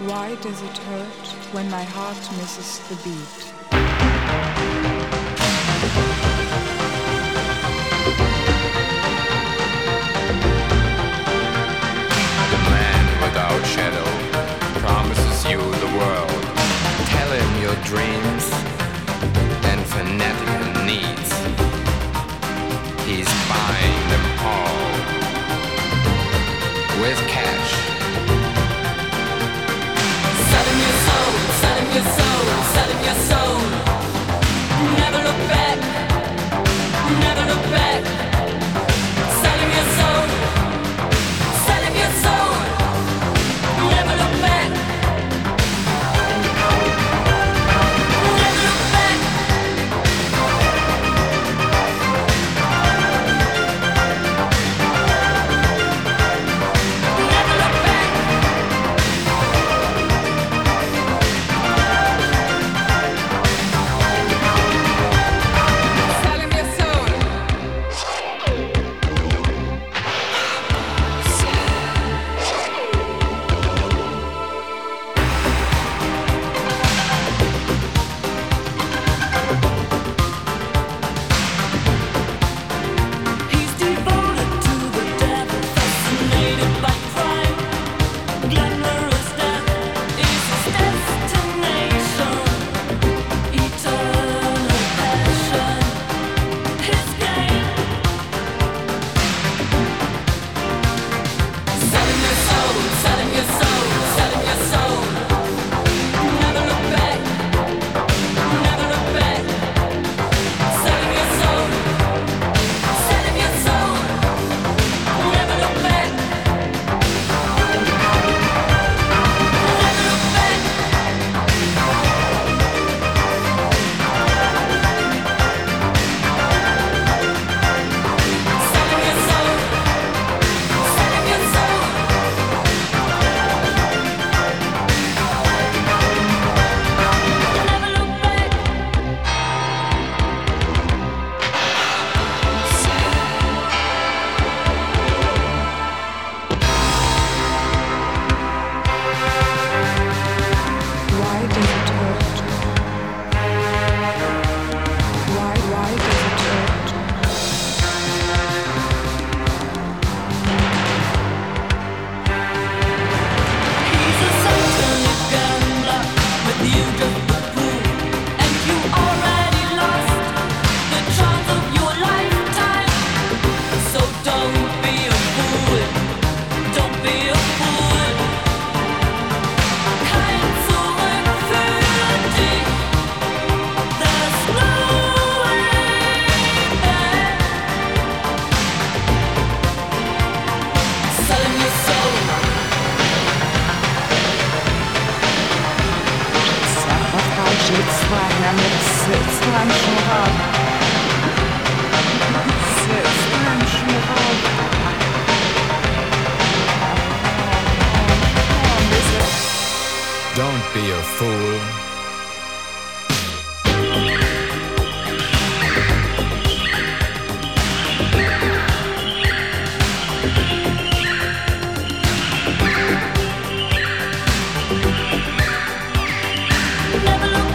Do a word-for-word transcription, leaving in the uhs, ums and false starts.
Why does it hurt when my heart misses the beat? The man without shadow promises you the world. Tell him your dreams and fanatical needs. He's buying them all with cash. Sell him your soul, sell him your soul, sell him your soul. Never look back, never look back. Sell him your soul, sell him your soul. Never look back, never look back. Never look back. Sell him your soul. He's devoted to the devil, fascinated by crime. Glamorous death is his destination. Eternal passion, his game. Selling your soul, selling your soul, selling your soul. Never look back, never look back. Selling your soul, selling your soul. Never look back, never look back. Selling your soul, selling your soul. Never look back. Why does it hurt? Why, why does it hurt? He's a satanic gambler with you just the fool, and you already lost the chance of your lifetime. So don't be a fool, don't be a fool. Kein Zurück für dich, there's no way back. Selling your soul. Don't be a fool. Never look